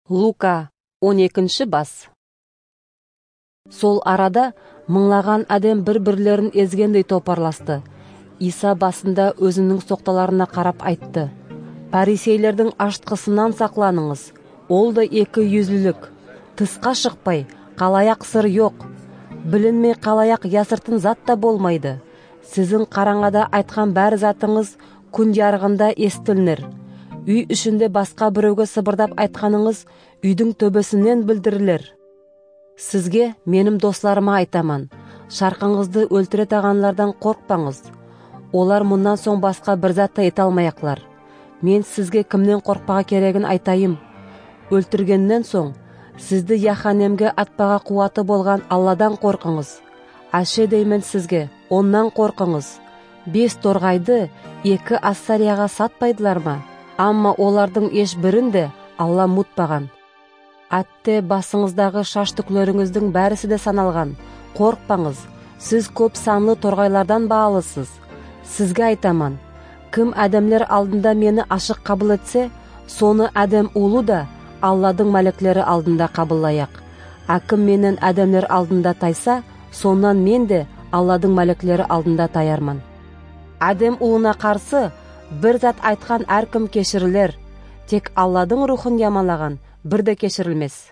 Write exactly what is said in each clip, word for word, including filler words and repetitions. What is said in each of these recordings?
Лука он экинчи бас. Сол арада мыңлаған адам бір-бірлерін езгендей топарласты. Иса басында өзінің соқталарына қарап айтты: «Парисейлердің аштқысынан сақланыңыз. Ол да екі yüzлілік. Тысқа шықпай, қалаяқ сыр жоқ. Білінмей қалаяқ ясыртын зат та болмайды. Сіздің қараңада айтқан бәр затыңыз күн ярығында естілінер. Үй ішінде басқа біреуге сыбырдап айтқаныңыз үйдің төбесінен білдірілер. Сізге, менің достарыма айтаман, шарқыңызды өлтіре тағанлардан қорқпаңыз. Олар мұндан соң басқа бір затта ете алмаяқлар. Мен сізге кімнен қорқпаға керегін айтайым. Өлтіргеннен соң, сізді яханемге атпаға қуаты болған Алладан қорқыңыз. Аше деймін сізге, оннан қорқыңыз. Бес торғайды екі ассарияға сатпайдылар ма? Амма олардың еш бірінде Алла мұтпаған. Атте басыңыздағы шаш түклеріңіздің бәрісі де саналған. Қорқпаңыз, сіз көп санлы торғайлардан бағалысыз. Сізге айтаман, кім әдемлер алдында мені ашық қабыл етсе, соны әдем ұлы да Алладың мәліклері алдында қабыллаяқ. А кім менен әдемлер алдында тайса, сонан мен де Алладың мәліклері алдында таярман. Әдем ұлына қарсы бір зат айтқан әркім кешірілер, тек Алладың рухын ямалаған бірде кешірілмес.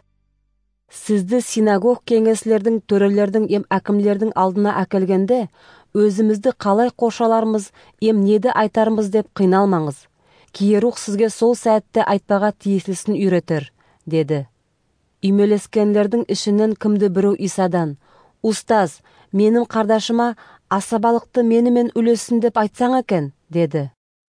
Сізді синагог кеңеслердің, төрелердің, ем әкімлердің алдына әкелгенде, өзімізді қалай қошалармыз, ем неді айтармыз деп қиналмаңыз. Киерух сізге сол сәтте айтпаға тиеслісін үйретер, деді. Үймелескенлердің ішінен кімді біреу Исадан: «Устаз, менің қардашыма асабалықты менімен үлесін деп айтсаң екен», деді.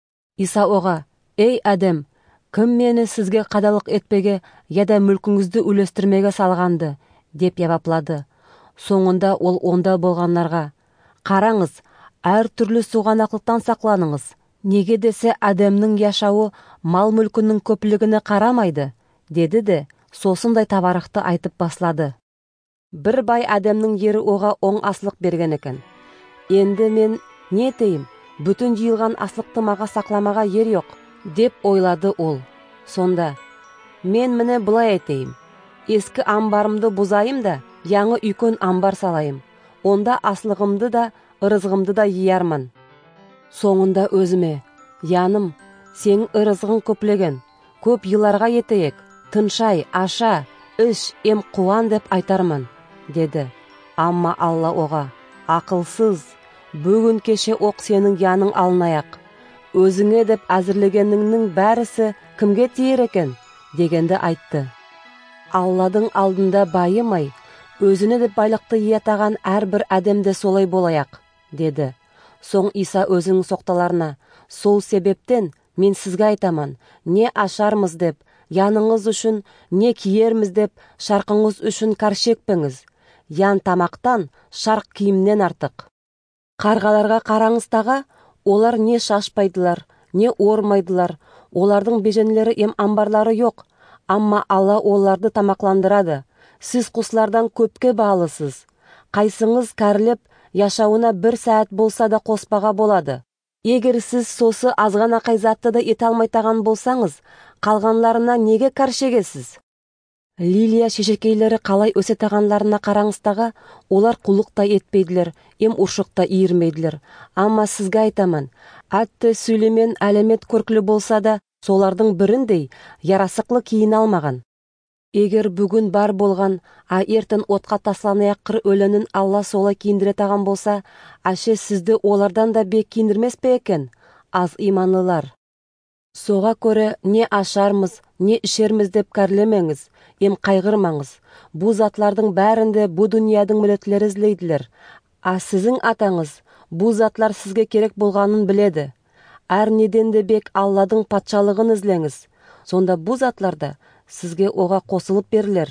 Иса оға: «Ей әдем, кім мені сізге қадалық етпеге, яда мүлкіңізді үлестірмеге салғанды?» деп яваплады. Соңында ол онда болғанларға: «Қараңыз, әр түрлі суғанақлықтан сақланыңыз. Неге десе әдемнің яшауы мал мүлкінің көпілігіне қарамайды», деді де, сосындай табарықты айтып баслады. Бір бай әдемнің ері оға оң аслық берген екен. «Енді мен не етейім? Бүтін жиылған аслықты маға сақламаға ер жоқ», деп ойлады ол. Сонда: «Мен міне бұлай етейім. Ескі амбарымды бұзайым да, яңы үйкөн амбар салайым. Онда аслығымды да, ырызғымды да иярман. Соңында өзіме: яным, сен ырызғың көплеген, көп йыларға етейік, тыншай, аша, іш, ем қуан деп айтарман», деді. Амма Алла оға: «Ақылсыз, бүгін кеше оқ сенің яның алынаяқ. Өзіңе деп әзірлегеніңнің бәрісі кімге тиер екен?» дегенді айтты. Алладың алдында байымай, өзіне деп байлықты иетаған әрбір әдемде солай болаяқ, деді. Соң Иса өзінің соқталарына: «Сол себептен мен сізге айтаман, не ашармыз деп, яныңыз үшін, не киерміз деп, шарқыңыз үшін кәршекпеңіз. Ян тамақтан, шарқ киімнен артық. Қарғаларға қараңызтаға, олар не шашпайдылар, не ормайдылар, олардың беженлері ем амбарлары жоқ, амма Алла оларды тамақландырады. Сіз құслардан көпке бағалысыз. Қайсыңыз кәрілеп, яшауына бір сәт болса да қоспаға болады. Егер сіз сосы азғана қайзатты да ете алмайтаған болсаңыз, қалғанларына неге кәршегесіз? Лилия шешекейлері қалай өсетағанларына қараңызтаға, олар құлықта етпейділер, ем ұршықта иірмейділер. Амма сізге айтаман, әтті Сүлеймен әлемет көркілі болса да, солардың біріндей ярасықлы кейін алмаған. Егер бүгін бар болған, а ертін отқа тасланаяқ қыр өлінің Алла солай киіндіретаған болса, әше сізді олардан да бек киіндірмес пе екен, аз иманлылар. Соға көре не ашармыз, не ішерміз деп кәрлемеңіз, ем қайғырмаңыз. Бұ затлардың бәрінде бұ дүниядың мүлетлері ізлейділер. А сізің атаңыз бұ затлар сізге керек болғанын біледі. Әр неден де бек Алладың патшалығын ізлеңіз. Сонда бұ затларда сізге оға қосылып берілер.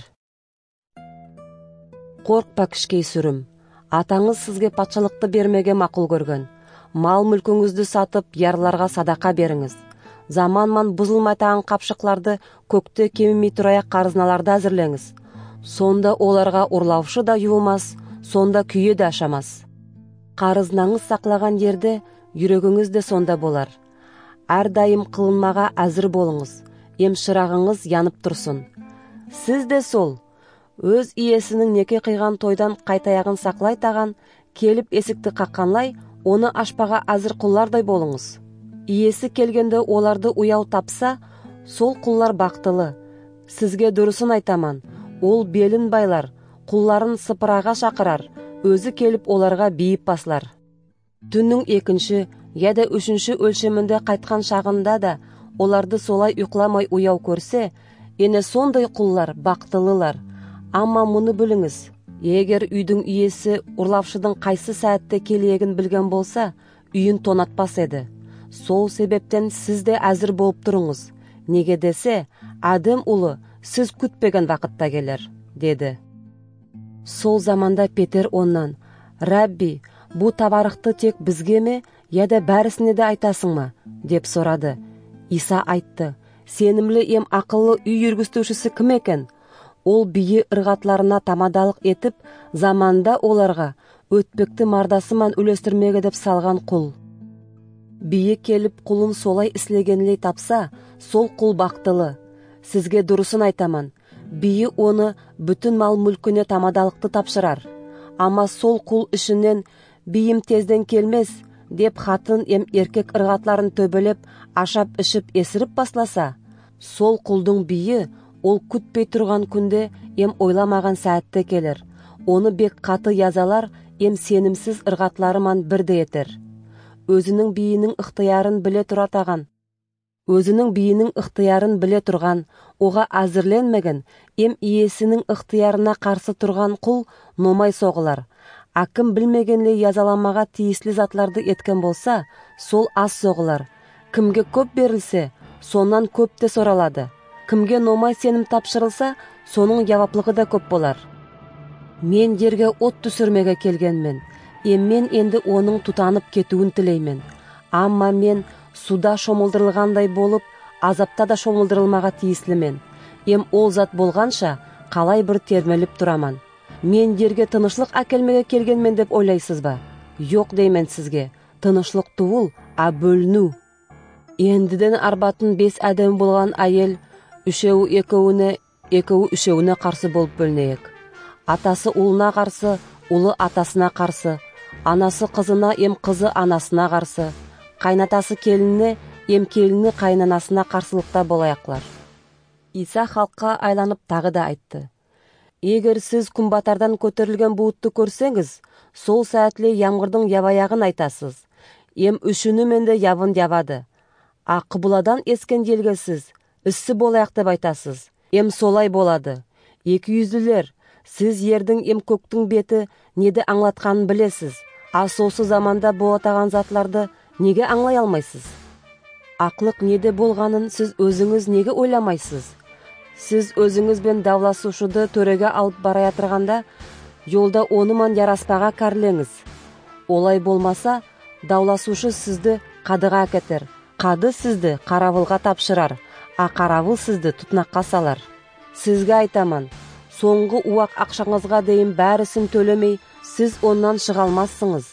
Қорқпа кішкей сүрім. Атаңыз сізге патшалықты бермеге мақұл көрген. Мал мүлкіңізді сатып, ярларға садақа беріңіз. Заманман бұзылмайтаған қапшықларды көкте кемімей тұраяқ қарызналарды әзірлеңіз. Сонда оларға ұрлаушы да юылмас, сонда күйе де ашамас. Қарызнаңыз сақлаған ерде жүрегіңіз де сонда болар. Әрдайым қылынмаға әзір болыңыз. Ем шырағыңыз янып тұрсын. Сіз де сол. Өз иесінің неке қиған тойдан қайтаяғын сақлай таған, келіп есікті қаққанлай, оны ашпаға әзір құллардай болыңыз. Иесі келгенде оларды уяу тапса, сол құллар бақтылы. Сізге дұрысын айтаман, ол белін байлар, құлларын сыпыраға шақырар, өзі келіп оларға бейіп баслар. Түннің екінші, яда үшінші өлшемінде қайтқан шағында да, оларды солай ұйқыламай уяу көрсе, ені сондай құллар бақтылылар. Амма мұны біліңіз, егер үйдің иесі ұрлапшыдың қайсы сәтте келегін білген болса, үйін тонатпас еді. Сол себептен сіз де әзір болып тұрыңыз. Неге десе, Адам ұлы сіз күтпеген вақытта келер, деді. Сол заманда Петер оннан, «Рабби, бұ табарықты тек бізге ме, яда бәрісіне де айтасың ма?» деп сұрады. Иса айтты, «Сенімлі ем ақыллы үй жүргізушісі кім екен? Ол бие ырғатларына тамадалық етіп, заманда оларға өтпекті мардасыман үлестірмеге деп салған құл. Бие келіп құлын солай іслегенлей тапса, сол құл бақтылы. Сізге дұрысын айтаман, бие оны бүтін мал мүлкіне тамадалықты тапшырар. Ама сол құл ішінен биім тезден келмес, деп хатын ем еркек ырғатларын төбелеп, ашап ішіп есіріп басласа, сол құлдың бие ол күтпей тұрған күнде ем ойламаған сәтте келер. Оны бек қаты язалар, ем сенімсіз ырғатларыман бірде етер. Өзінің биінің ықтиярын біле тұратаған. Өзінің биінің ықтиярын біле тұрған, оға әзірленмеген, ем иесінің ықтиярына қарсы тұрған құл номай соғылар. Акым білмегенле язаламаға тиіслі затларды еткен болса, сол аз соғылар. Кімге көп берілсе, сонан көп те соралады. Кімге номай сенім тапшырылса, соның яваплығы да көп болар. Мен жерге от түсірмеге келгенмен, ем мен енді оның тұтанып кетуін тілеймен. Амма мен суда шомылдырылғандай болып, азапта да шомылдырылмаға тиіслімен. Ем ол зат болғанша, қалай бір термеліп тұраман. Мен жерге тынышлық әкелмеге келгенмен деп ойлайсыз ба? Йоқ деймен сізге, тынышлық туыл, а бөліну. Ендіден арбатын бес әдем болған айел, үшеуі екеуіне, екеуі үшеуіне қарсы болып бөлінейік. Атасы ұлына қарсы, ұлы атасына қарсы, анасы қызына, ем қызы анасына қарсы, қайнатасы келініне, ем келіні қайнанасына қарсылықта болаяқлар. Иса халыққа айланып тағы да айтты. Егер сіз күнбатардан көтерілген буытты көрсеңіз, сол сәтле ямғырдың ябаяғын айтасыз. Ем үшіні менде явын явады. Аққыбыладан ескен елгесіз, үссі болаяқ деп айтасыз. Ем солай болады. Екі yüзлілер, сіз ердің ем көктің беті неде аңлатқанын білесіз. А сосы заманда болатаған затларды неге аңлай алмайсыз? Ақлық неде болғанын сіз өзіңіз неге ойламайсыз? Сіз өзіңізбен давласушыды төреге алып бара жатырғанда, жолда оныман яраспаға кәрлеңіз. Олай болмаса, давласушы сізді қадыға әкетер. Қады сізді қаравылға тапшырар, а қаравыл сізді тұтнаққа салар. Сізге айтаман, соңғы уақ ақшаңызға дейін бәрісін төлемей, сіз оннан шығалмассыңыз.